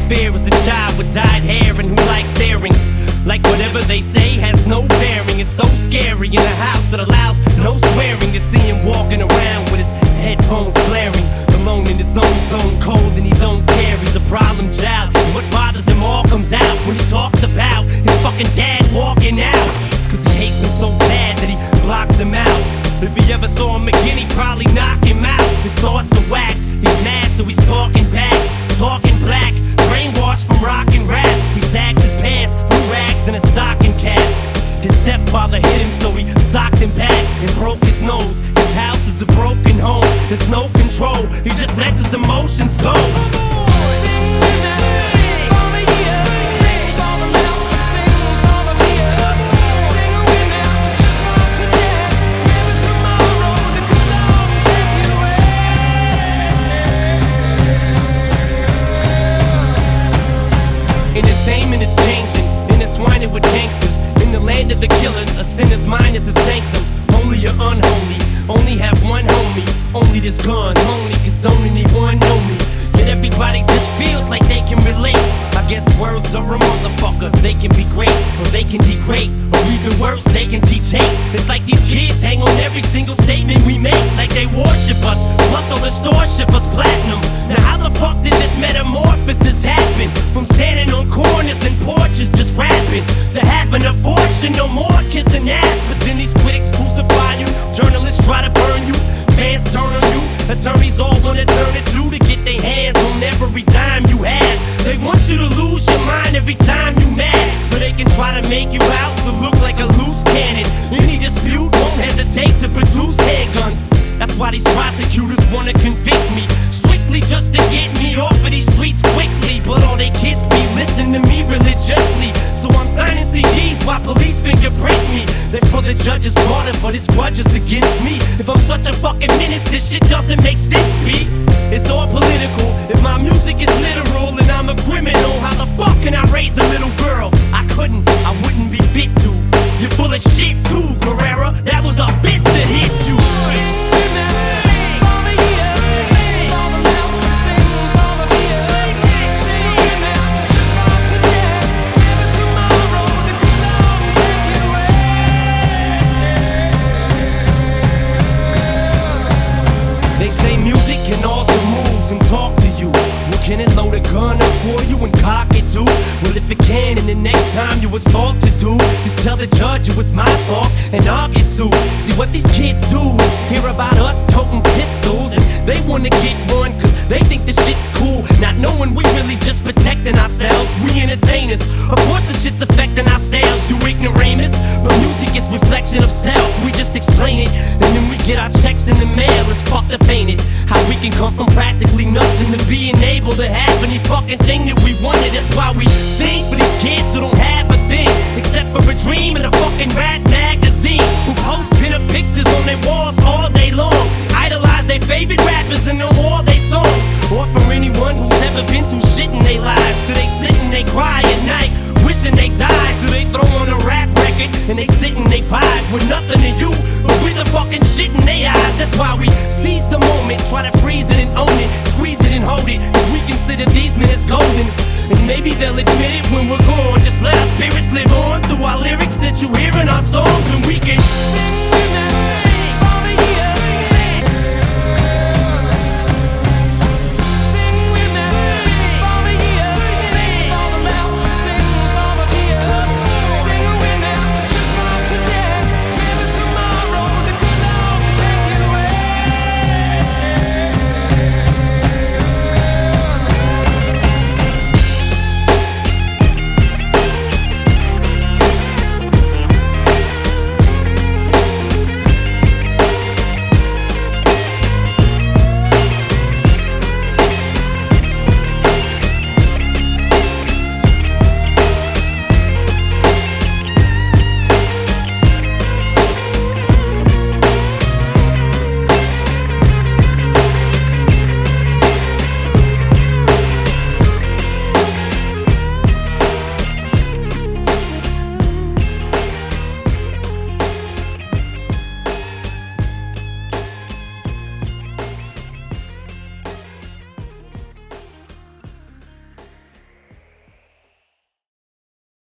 fear is a child with dyed hair and who likes earrings. Like whatever they say has no bearing. It's so scary in a house that allows no swearing. To see him walking around with his headphones blaring, alone in his own zone, cold and he don't care. He's a problem child, and what bothers him all comes out when he talks about his fucking dad walking out. Cause he hates him so bad that he blocks him out. If he ever saw him again, he'd probably knock him out. His thoughts are whacked, he's mad so he's talking back, talking black, brainwashed from rock and rap. He sags his pants, blue rags and a stocking cap. His stepfather hit him so he socked him back and broke his nose. His house is a broken home, there's no control, he just lets his emotions go. Entertainment is changing, intertwining with gangsters. In the land of the killers, a sinner's mind is a sanctum. Holy or unholy, only have one homie. Only this gun, lonely, cause don't anyone know me. Yet everybody just feels like they can relate. I guess words are a motherfucker. They can be great, or they can degrade, or even worse, they can teach hate. It's like these kids hang on every single statement we make, like they worship us, plus all the stores ship us platinum. Now how the fuck did this metamorphosis happen? From standing on corners and porches just rapping, to having a fortune, no more kissing ass. But then these critics crucify you, journalists try to burn you, fans turn on you, attorneys all wanna turn it to get their hands on every dime you have. They want you to lose your mind every time you mad, so they can try to make you out to look like a loose cannon. Any dispute won't hesitate to produce handguns. That's why these prosecutors wanna convict me, strictly just to get me off of these streets quickly. But all they kids be listening to me religiously, so I'm signing CDs while police fingerprint me. They're for the judge's daughter, but it's grudges against me. If I'm such a fucking menace, this shit doesn't make sense, B. It's all political. If my music is literal and I'm a criminal, how the fuck can I raise a little girl? I couldn't, I wouldn't be fit to. You're full of shit too, Guerrera. That was a bitch that hit you. They say music can alter moods and talk to you. Well, can it load a gun up for you and cock it too? Well, if it can, and the next time you assault to do, just tell the judge it was my fault and I'll get sued. See what these kids do is hear about us toting pistols, and they wanna get one cause they think the shit's cool, not knowing we really just protecting ourselves. We entertainers, of course the shit's affecting our sales, you ignoramus. But music is reflection of self, we just explain it, and then we get our checks in the mail. It's fucked up, ain't it? How we can come from practically nothing to being able to have any fucking thing that we wanted. That's why we sing for these kids who don't have a thing except for a dream and a fucking rap magazine, who post pin-up pictures on their walls all day long, idolize their favorite rappers and know all their songs. Or for anyone who's never been through shit in their lives, so they sit and they cry at night, wishing they died. So they throw on a rap record and they sit and they vibe with nothing to you but with the fucking shit in their eyes. That's why we seize the moment, try to freeze it and own it, squeeze it and hold it, cause we consider these minutes golden. And maybe they'll admit it when we're gone, just let us